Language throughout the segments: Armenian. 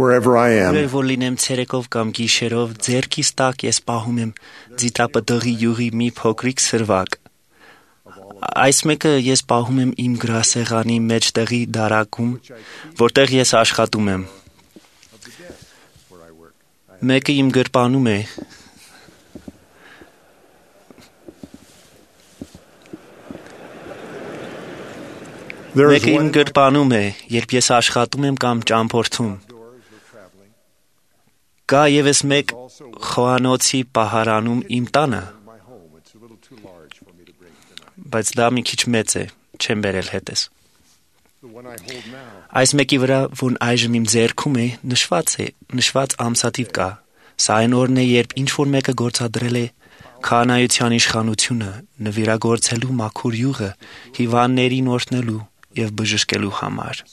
wherever I am. Ուր որ լինեմ ցերեկով կամ գիշերով, ձեռքիս տակ ես պահում եմ ձիթապտղի յուղի մի փոքրիկ սրվակ։ Այս մեկը ես պահում եմ իմ գրասեղանի մեջտեղի դարակում, որտեղ ես աշխատում եմ։ Մեկը իմ գրպանում է։ Մեկը իմ գրպանում է, երբ ես աշխատում եմ կամ ճամփորդում։ Կա ևս մեկ խոհանոցի պահարանում իմ տանը, բայց դա մի քիչ մեծ է, չեմ բերել հետս։ Այս մեկի վրա, որ այժմ իմ ձեռքում է, նշված ամսաթիվ կա։ Սա այն օրն է, երբ ինչ-որ մեկը գործադրել է քահանայության իշխանությունը, նվիրագործելու մաքուր յուղը, հիվանդներին օրհնելու և բժշկելու համար։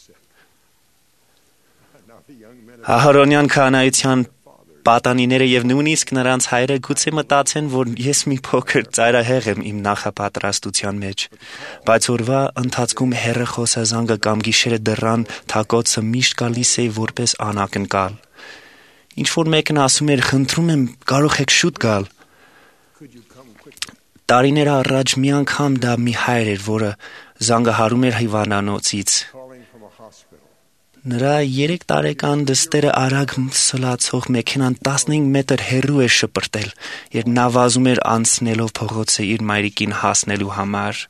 Ահարոնյան քահանայության պատանիները և նույնիսկ նրանց հայրը գուցե մտածեն, որ ես մի փոքր ծայրահեղ եմ իմ նախապատրաստության մեջ, բայց օրվա ընթացքում հեռախոսազանգը կամ գիշերը դռան թակոցը միշտ գալիս է որպես անակնկալ։ Ինչ-որ մեկն ասում էր, խնդրում եմ, կարող եք շուտ գալ։ Տարիներ առաջ մի անգամ դա մի հայր էր, որը զանգահարում էր հիվանդանոցից։ Նրա 3 տարեկան դստերը արագ սլացող մեքենան 15 մետր հեռու էր շպրտել, երբ նա վազում էր անցնելով փողոցը իր մայրիկին հասնելու համար։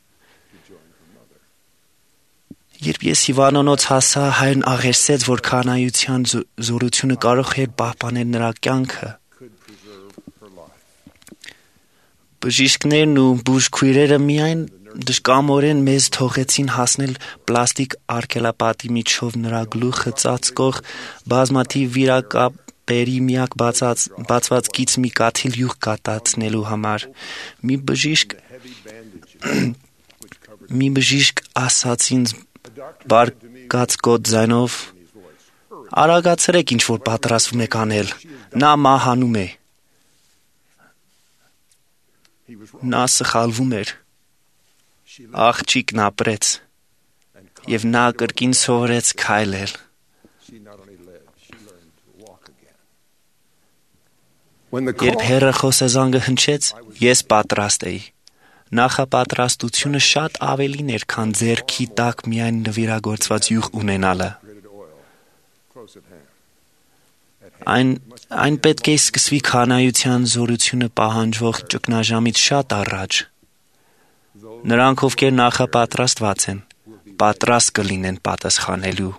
Երբ ես հիվանդանոց հասա, հայրն աղերսեց, որ քահանայության զորությունը կարող էր պահպանել նրա կյանքը։ Բժիշկներն ու բուժքույրերը միայն դժկամորեն մեզ թողեցին հասնել պլաստիկ արգելապատի միջով նրա գլուխը ծածկող բազմաթիվ վիրակապերի միակ բացված գիծ մի կաթիլ յուղ կաթացնելու համար։ Մի բժիշկ ասաց ինձ բարգացկոտ ձայնով. «Արագացրեք, ինչ որ պատրաստվում եք անել, նա մահանում է»։ Նա սխալվում էր։ Աղջիկն ապրեց, և նա կրկին սովորեց քայլել։ Երբ հեռախոսազանգը հնչեց, ես պատրաստ էի։ Նախապատրաստությունը շատ ավելին էր, քան ձեռքի տակ միայն նվիրագործված յուղ ունենալը։ Այն պետք է սկսվի քահանայության զորությունը պահանջվող ճգնաժամից շատ առաջ։ Նրանք, ովքեր նախապատրաստված են, պատրաստ կլինեն պատասխանելու։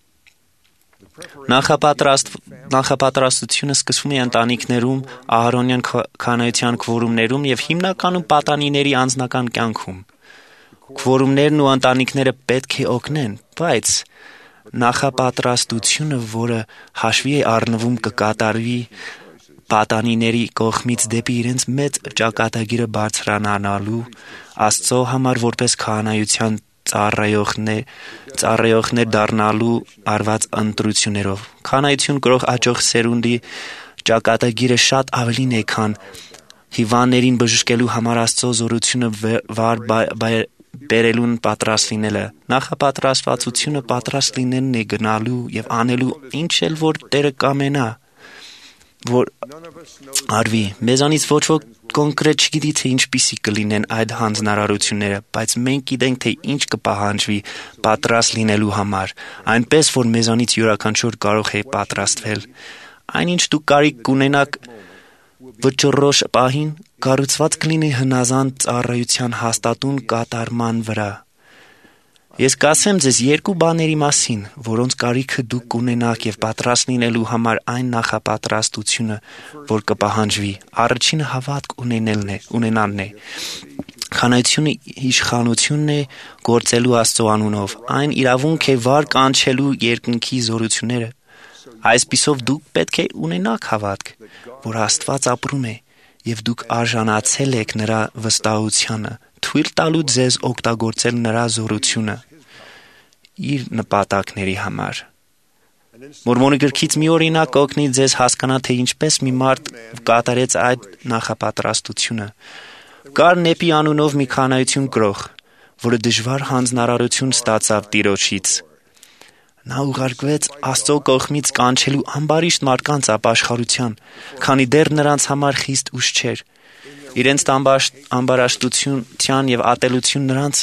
Նախապատրաստությունը սկսվում է ընտանիքներում, ահարոնյան քահանայության քվորումներում և հիմնականում պատանիների անձնական կյանքում։ Քվորումներն ու ընտանիքները պետք է օգնեն, բայց նախապատրաստությունը, որը հաշվի է առնվում, կկատարվի պատանիների կողմից դեպի իրենց մեծ ճակատագիրը բարձրանալու, Աստծո համար որպես քահանայության ծառայողներ դառնալու արված ընտրություններով։ Քահանայություն կրող աճող սերունդի ճակատագիրը շատ ավելին է, քան հիվանդներին բժշկելու համար Աստծո զորությունը վար բերելուն պատրաստ լինելը։ Նախապատրաստվածությունը պատրաստ լինելն է գնալու և անելու ինչ էլ որ Տերը կամենա, որ արվի։ Մեզանից ոչ ոք կոնկրետ չգիտի, թե ինչպիսի կլինեն այդ հանձնարարությունները, բայց մենք գիտենք, թե ինչ կպահանջվի պատրաստ լինելու համար, այնպես, որ մեզանից յուրաքանչյուր կարող է պատրաստվել։ Այնինչ դուք կարիք կունենաք վճռոշ պահին, կառուցված կլինի հնազանդ ծառայության հաստատուն կատարման վրա։ Ես կասեմ ձեզ 2 բաների մասին, որոնց կարիքը դուք կունենաք և պատրաստ լինելու համար այն նախապատրաստությունը, որ կպահանջվի։ Առաջինը հավատք ունենալն է։ Քահանայությունը իշխանությունն է գործելու Աստծո անունով։ Այն իրավունք է վար կանչելու երկնքի զորությունները։ Այսպիսով դուք պետք է ունենաք հավատք, որ Աստված ապրում է, և դուք արժանացել եք նրա վստահությանը, թույլ տալու ձեզ օգտագործել նրա զորությունը իր նպատակների համար։ Մորմոնի գրքից մի օրինակ կօգնի ձեզ հասկանալ, թե ինչպես մի մարդ կատարեց այդ նախապատրաստությունը։ Կար Նեպի անունով մի քահանայություն կրող, որը դժվար հանձնարարություն ստացավ Տիրոջից։ Նա ուղարկվեց Աստծո կողմից կանչելու ամբարիշտ մարդկանց ապաշխարության, քանի դեռ նրանց համար խիստ ուշ չէր։ Իրենց ամբարաշտության եւ ատելություն նրանց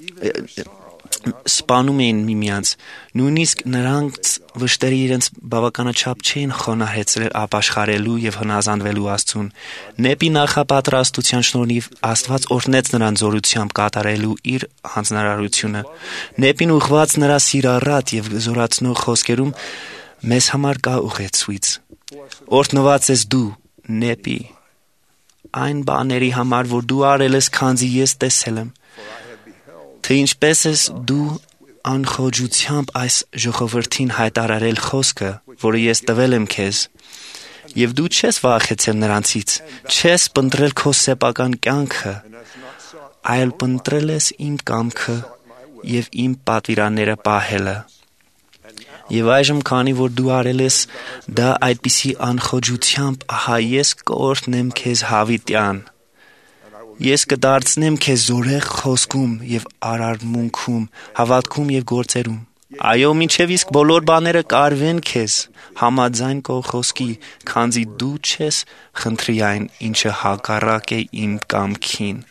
սպանում էին միմյանց, նույնիսկ նրանց վշտերը իրենց բավականաչափ չէին խոնարհեցրել ապաշխարելու եւ հնազանդվելու Աստծուն։ Նեպի նախապատրաստության շնորհիվ Աստված օրհնեց նրան զորությամբ կատարելու իր հանձնարարությունը։ Նեպին ուղղված նրա սիրառատ եւ զորացնող խոսքերում մեզ համար կա ուղեցույց։ Օրհնված ես դու, Նեպի, այն բաների համար, որ դու արել ես, քանզի ես տեսել եմ։ Թե ինչպես ես դու անխոջությամբ այս ժողովրդին հայտարարել խոսքը, որը ես տվել եմ քեզ, եւ դու չես վախեցել նրանցից, չես պնդրել քո սեփական կյանքը, այլ պնդրել ես իմ կամքը եւ իմ պատվիրանները պահելը։ Եվ այժմ, քանի որ դու արել ես դա այդպիսի անխոջությամբ, ահա ես կօրհնեմ քեզ հավիտյան։ Ես կդարձնեմ քեզ զորեղ խոսքում եւ արարմունքում, հավատքում եւ գործերում։ Այո, մինչև իսկ բոլոր բաները կարվեն քեզ, համաձայն քո խոսքի, քանզի դու չես խնդրի այն, ինչը հակառակ է իմ կամքին։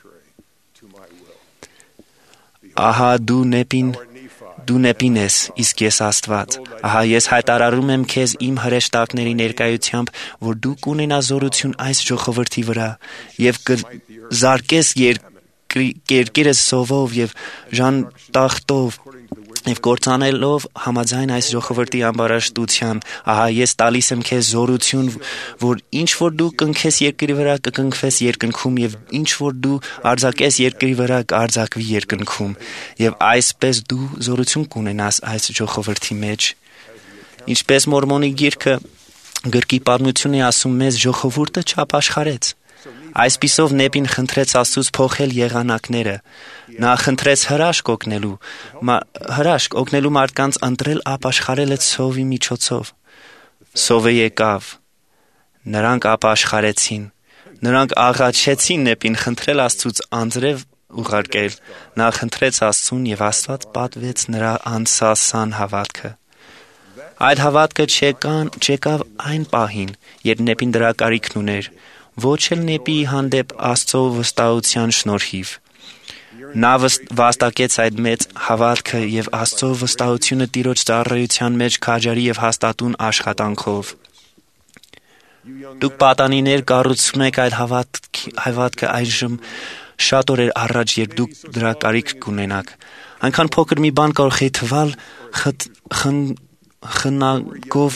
Ահա դու Նեպին ես, իսկ ես Աստված։ Ահա ես հայտարարում եմ քեզ իմ հրեշտակների ներկայությամբ, որ դու կունենաս զորություն այս ժողովրդի վրա եւ կզարկես երկիրը սովով եւ ժանտախտով եւ կործանելով համաձայն այս ժողովրդի ամբարաշտության։ Ահա ես տալիս եմ քեզ զորություն, որ ինչ որ դու կնքես երկրի վրա կկնքվես երկնքում եւ ինչ որ դու արձակես երկրի վրա կարձակվի երկնքում եւ այսպես դու զորություն կունենաս այս ժողովրդի մեջ։ Ինչպես Մորմոնի գիրքը գրքի պատմություն է ասում մեզ, ժողովուրդը չապաշխարեց։ Այսպիսով Նեպին խնդրեց Աստծուց փոխել եղանակները։ Նա խնդրեց հրաշք օգնելու մարդկանց ընտրել ապաշխարելը ցովի միջոցով։ Ցովը եկավ։ Նրանք ապաշխարեցին։ Նրանք աղաչեցին Նեպին խնդրել Աստծուց անձրև ուղարկել։ Նա խնդրեց Աստծուն եւ Աստված պատվեց նրա անսասան հավատքը։ Այդ հավատքը չեկավ այն պահին, երբ Նեպին դրա կարիքն ուներ, ոչ էլ Նեպիի հանդեպ Աստծո վստահության շնորհիվ։ Նա վաստակեց այդ մեծ հավատքը եւ Աստծո վստահությունը Տիրոջ ծառայության մեջ քաջարի եւ հաստատուն աշխատանքով։ Դուք պատանիներ կառուցում եք այդ հավատքը այժմ շատ օրեր առաջ, երբ դուք դրա կարիք կունենաք։ Այնքան փոքր մի բան կարող է թվալ խնագով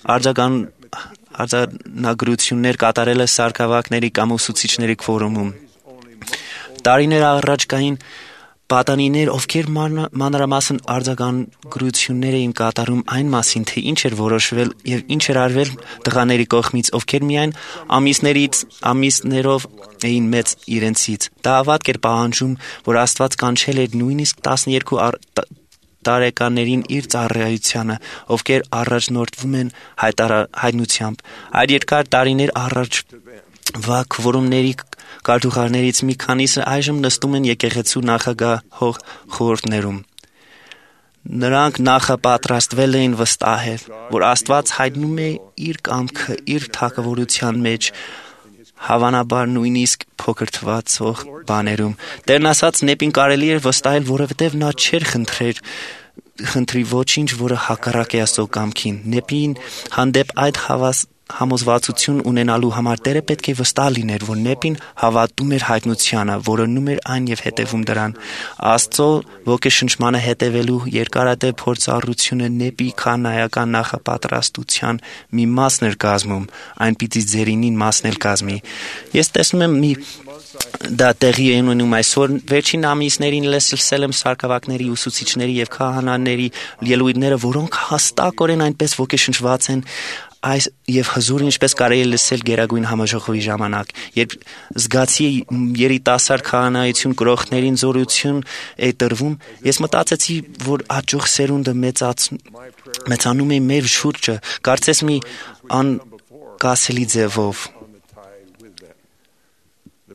արձանագրություններ կատարելը սարքավակների կամ ուսուցիչների քվորումում։ Տարիներ առաջ կային պատանիներ, ովքեր մանրամասն արձանագրություններ էին կատարում այն մասին, թե ինչ էր որոշվել եւ ինչ էր արվել տղաների կողմից, ովքեր միայն ամիսներով էին մեծ իրենցից։ Դա ավատք էր պահանջում, որ Աստված կանչել էր նույնիսկ 12 տարեկաններին իր ծառայությանը, ովքեր առաջնորդվում են հայտնությամբ։ Այդ երկար տարիներ առաջվա քվորումների կարգուղարներից մի քանիսը այժմ նստում են եկեղեցու նախագահող խորհուրդներում։ Նրանք նախապատրաստվել էին վստահել, որ Աստված հայտնում է իր կամքը իր թագավորության մեջ, հավանաբար նույնիսկ փոքր թվացող բաներում։ Տերն ասաց, Նեպին կարելի էր վստահել, որովհետև նա չէր խնդրի ոչինչ, որը հակառակ է Աստծո կամքին։ Նեպին հանդեպ այդ համոզվածություն ունենալու համար Տերը պետք է վստահ լիներ, որ Նեպին հավատում էր հայտնությանը, որոնում էր այն եւ հետևում դրան։ Աստծո ոգեշնչմանը հետևելու երկարատև փորձառությունը Նեպի քանայական նախապատրաստության մի մասն էր կազմում, այն պիտի ձերինին մասն էլ կազմի։ Ես տեսնում եմ դա տեղի է ունենում այսօր վերջին ամիսներին լսել եմ սարքավակների, ուսուցիչների եւ քահանաների ելույթները, որոնք հստակորեն այնպես ոգեշնչված են այս եւ հզոր ինչպես կարելի է լսել Գերագույն համաժողովի ժամանակ, երբ զգացի երիտասարդ քահանայություն կրողներին զորություն է տրվում, ես մտածեցի, որ աճող սերունդը մեծանում է մեր շուրջը, կարծես մի անկասելի ձևով։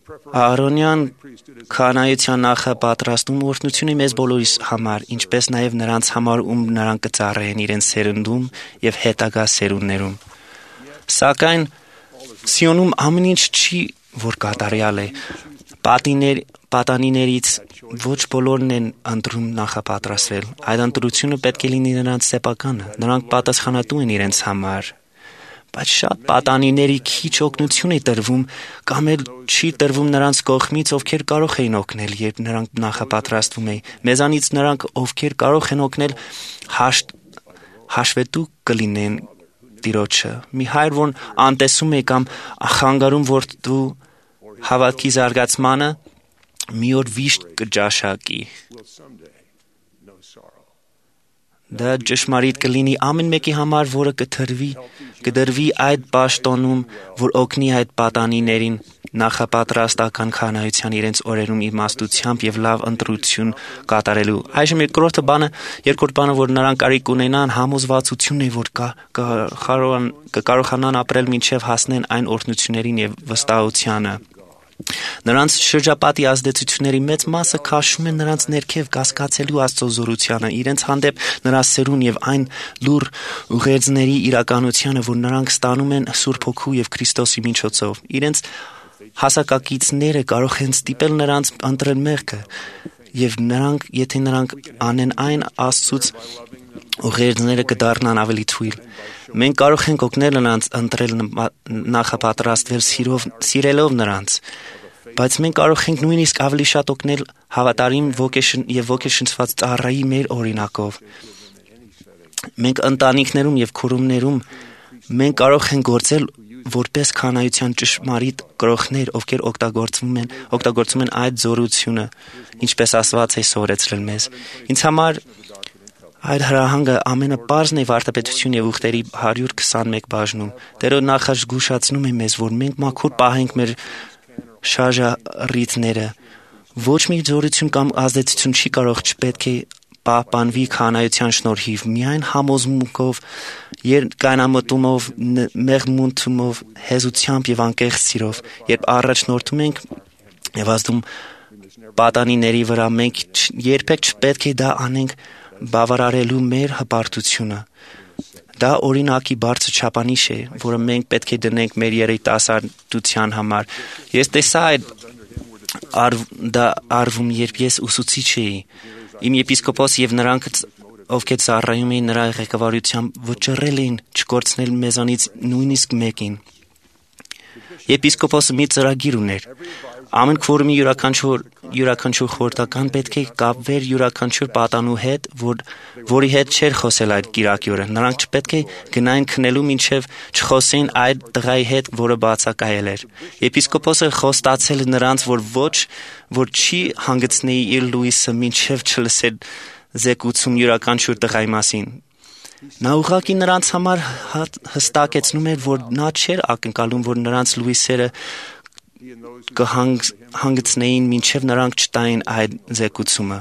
Ահարոնյան քահանայության նախապատրաստում օրհնությունը մեզ բոլորիս համար, ինչպես նաև նրանց համար, ում նրանք կծառայեն իրենց սերնդում եւ հետագա սերունդներում։ Սակայն Սիոնում ամեն ինչ չի, որ կատարյալ է։ Պատանիներից ոչ բոլորն են ընտրում նախապատրաստվել։ Այդ ընտրությունը պետք է լինի նրանց սեփականը։ Նրանք պատասխանատու են իրենց համար։ Բայց շատ պատանիների քիչ օգնություն է տրվում կամ էլ չի տրվում նրանց կողմից, ովքեր կարող էին օգնել, երբ նրանք նախապատրաստվում էին։ Մեզանից նրանք, ովքեր կարող են օգնել, հաշվետու կլինեն Տիրոջը։ Մի հայր, որ անտեսում է կամ խանգարում որդու հավատքի զարգացմանը, մի օր վիշտ կճաշակի։ Դա ճշմարիտ կլինի ամեն մեկի համար, որը կդրվի այդ պաշտոնում, որ օգնի այդ պատանիներին նախապատրաստական քահանայության իրենց օրերում իմաստությամբ եւ լավ ընտրություն կատարելու։ Այժմ երկրորդ բանը, որ նրանք կարիք ունենան, համոզվածությունն է, որ կկարողանան ապրել մինչև հասնեն այն օրհնություններին եւ վստահությանը։ Նրանց շրջապատի ազդեցությունների մեծ մասը քաշում են նրանց ներքև կասկածելու Աստծո զորությանը, իրենց հանդեպ նրա սերուն եւ այն լուր ուղերձների իրականությանը, որ նրանք ստանում են Սուրբ Հոգու եւ Քրիստոսի միջոցով։ Իրենց հասակակիցները կարող են ստիպել նրանց ընտրել մեղքը, եւ եթե նրանք անեն այն, Աստծուց ուղերձները կդառնան ավելի թույլ։ Մենք կարող ենք օգնել նրանց ընտրել նախապատրաստվել սիրելով նրանց, բայց մենք կարող ենք նույնիսկ ավելի շատ օգնել հավատարիմ եւ ոգեշնչված ծառայի մեր օրինակով։ Մենք ընտանիքներում եւ քուրումներում մենք կարող ենք գործել որպես քահանայության ճշմարիտ կրողներ, ովքեր օգտագործում են այդ զորությունը, ինչպես Աստված է սովորեցրել մեզ։ Ինձ համար այդ հրահանգը ամենապարզն է վարդապետություն եւ ուխտերի 121 բաժնում։ Տերը նախազգուշացնում է մեզ, որ մենք մաքուր պահենք մեր շարժառիթները։ Ոչ մի զորություն կամ ազդեցություն չի կարող չպետք է պահպանվի քահանայության շնորհիվ, միայն համոզմունքով, երկայնամտումով, մեղմունթումով, հեզությամբ եւ անկեղծ սիրով, երբ առաջնորդում ենք եւ ազդում պատանիների վրա, մենք երբեք չպետք է դա անենք բավարարելու մեր հպարտությունը։ Դա օրինակի բարձր չափանիշ է, որը մենք պետք է դնենք մեր երիտասարդության համար։ Ես տեսա դա արվում, երբ ես ուսուցիչ էի։ Իմ եպիսկոպոս եւ նրանք, ովքեր ծառայում էին նրա ղեկավարությամբ, վճռել էին չկորցնել մեզանից նույնիսկ մեկին։ Եպիսկոպոսը մի ծրագիր ուներ։ Ամեն քվորումի յուրաքանչյուր խորհրդական պետք է կապվեր յուրաքանչյուր պատանու հետ, որի հետ չէր խոսել այդ կիրակի օրը։ Նրանք չպետք է գնային քնելու, մինչև չխոսեին այդ տղայի հետ, որը բացակայել էր։ Եպիսկոպոսը խոստացել նրանց, որ չի հանգեցնեի իր լույսը, մինչև չլսեր զեկուցում յուրաքանչյուր տղայի մասին։ Նա ուղղակի նրանց համար հստակեցնում էր, որ նա չէր ակնկալում, որ նրանց լույսերը կհանգեցնեին, մինչև նրանք չտային այդ զեկուցումը։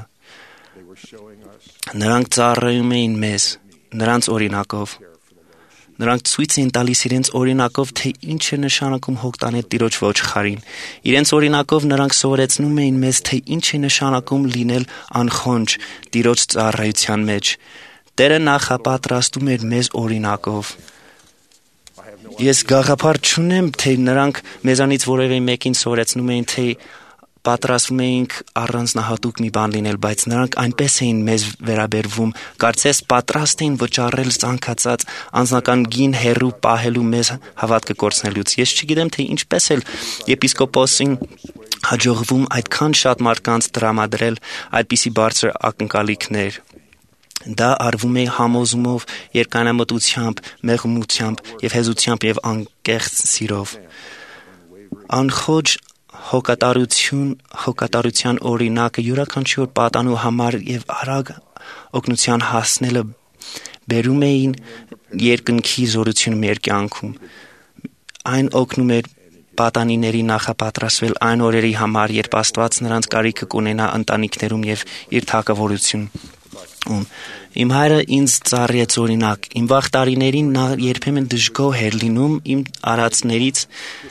Նրանք ծառայում էին մեզ, նրանց օրինակով։ Նրանք ցույց էին տալիս իրենց օրինակով, թե ինչ է նշանակում հոգ տանել Տիրոջ ոչխարին։ Իրենց օրինակով նրանք սովորեցնում էին մեզ, թե ինչ է նշանակում լինել անխոնջ Տիրոջ ծառայության մեջ։ Տերը նախապատրաստում էր մեզ օրինակով։ Ես գաղափար չունեմ, թե նրանք մեզանից որևէ մեկին սովորեցնում էին, թե պատրաստվում էինք առանձնահատուկ մի բան լինել, բայց նրանք այնպես էին մեզ վերաբերվում, կարծես պատրաստ էին վճարել ցանկացած անձնական գին հեռու պահելու մեզ հավատքը կորցնելուց։ Ես չգիտեմ, թե ինչպես էլ եպիսկոպոսին հաջողվում այդքան շատ մարդկանց տրամադրել այդպիսի բարձր ակնկալիքներ։ Դա արվում է համոզումով, երկայնամտությամբ, մեղմությամբ եւ հեզությամբ եւ անկեղծ սիրով։ Անխոջ հոգատարության օրինակը յուրաքանչյուր պատանու համար եւ արագ օգնության հասնելը բերում էին երկնքի զորություն մեր կյանքում։ Այն օգնում էր պատանիների նախապատրաստվել այն օրերի համար, երբ Աստված նրանց կարիքը կունենա ընտանիքներում եւ իր թագավորություն։ Իմ հայրը ինձ ծառայեց օրինակ։ Իմ վաղ տարիներին նա երբեմն դժգոհ էր լինում իմ արածներից,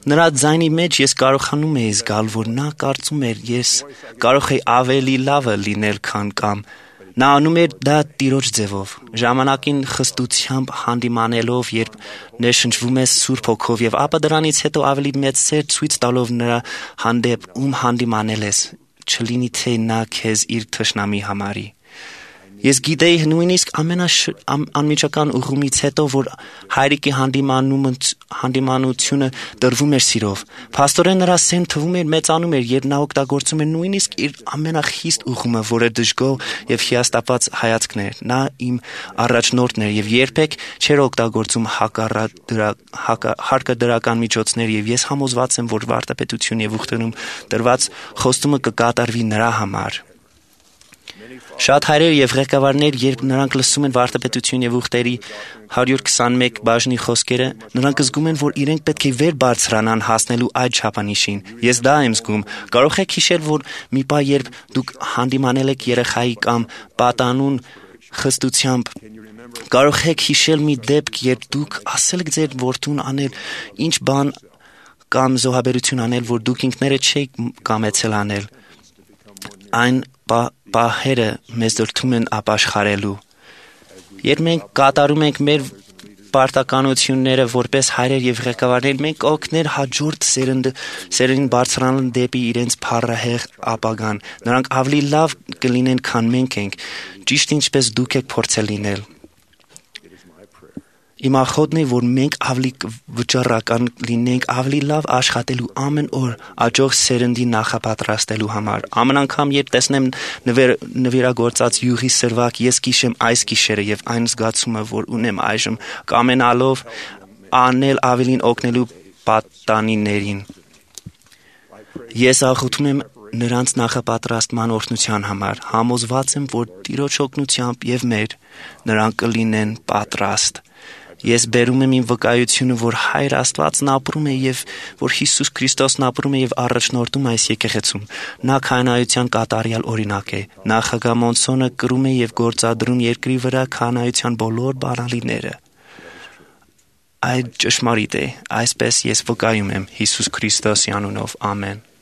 Նրա ձայնի մեջ ես կարողանում էի զգալ, որ նա կարծում էր, ես կարող էի ավելի լավը լինել, քան կամ։ Նա անում էր դա Տիրոջ ձևով, ժամանակին խստությամբ հանդիմանելով, երբ ներշնչվում ես Սուրբ Հոգով, եւ ապա դրանից հետո ավելի մեծ սեր ցույց տալով նրա հանդեպ, ում հանդիմանել ես, չլինի թե նա քեզ իր թշնամի համարի։ Ես գիտեի նույնիսկ անմիջական ուղումից հետո, որ հայրիկի հանդիմանությունը տրվում էր սիրով։ Փաստորեն նրա սերն թվում էր մեծանում էր, երբ նա օգտագործում էր նույնիսկ իր ամենախիստ ուղումը, որը դժգոհ եւ հիասթափված հայացքն էր։ Նա իմ առաջնորդն էր եւ երբեք չէր օգտագործում հարկադրական միջոցներ, եւ ես համոզված եմ, որ վարդապետություն եւ ուխտերում տրված խոստումը կկատարվի նրա համար։ Շատ հայրեր եւ ղեկավարներ, երբ նրանք լսում են վարդապետություն եւ ուխտերի 121 բաժնի խոսքերը, նրանք զգում են, որ իրենք պետք է վեր բարձրանան հասնելու այդ չափանիշին։ Ես դա եմ զգում։ Կարող եք հիշել, որ մի պահ, երբ դուք հանդիմանել եք երեխայի կամ պատանուն խստությամբ, կարող եք հիշել մի դեպք, երբ դուք ասել եք ձեր որդուն անել ինչ բան կամ զոհաբերություն անել, որ դուք ինքներդ չեք կամեցել անել։ Այն պահերը մեզ դրդում են ապաշխարելու։ Երբ մենք կատարում ենք մեր պարտականությունները որպես հայրեր եւ ղեկավարներ, մենք օգներ հաջորդ սերնդին բարձրանալ դեպի իրենց փառահեղ ապագան։ Նրանք ավելի լավ կլինեն, քան մենք ենք, ճիշտ ինչպես դուք եք փորձել լինել։ Իմ աղոթն է, որ մենք ավելի վճռական լինենք, ավելի լավ աշխատելու ամեն օր աճող սերնդի նախապատրաստելու համար։ Ամեն անգամ, երբ տեսնեմ նվիրագործած յուղի սրվակ, ես կիշեմ այս գիշերը եւ այն զգացումը, որ ունեմ այժմ, կամենալով անել ավելին օգնելու պատանիներին։ Ես աղոթում եմ նրանց նախապատրաստման օրհնության համար, համոզված եմ, որ Տիրոջ օգնությամբ եւ մեր նրանք կլինեն պատրաստ։ Ես բերում եմ իմ վկայությունը, որ Հայր Աստվածն ապրում է եւ որ Հիսուս Քրիստոսն ապրում է եւ առաջնորդում այս եկեղեցում։ Նա քահանայության կատարյալ օրինակ է։ Նա Խագամոնսոնը կրում է եւ գործադրում երկրի վրա քահանայության բոլոր բանալիները։ Այդ ճշմարիտ է, այսպես ես վկայում եմ Հիսուս Քրիստոսի անունով։ Ամեն։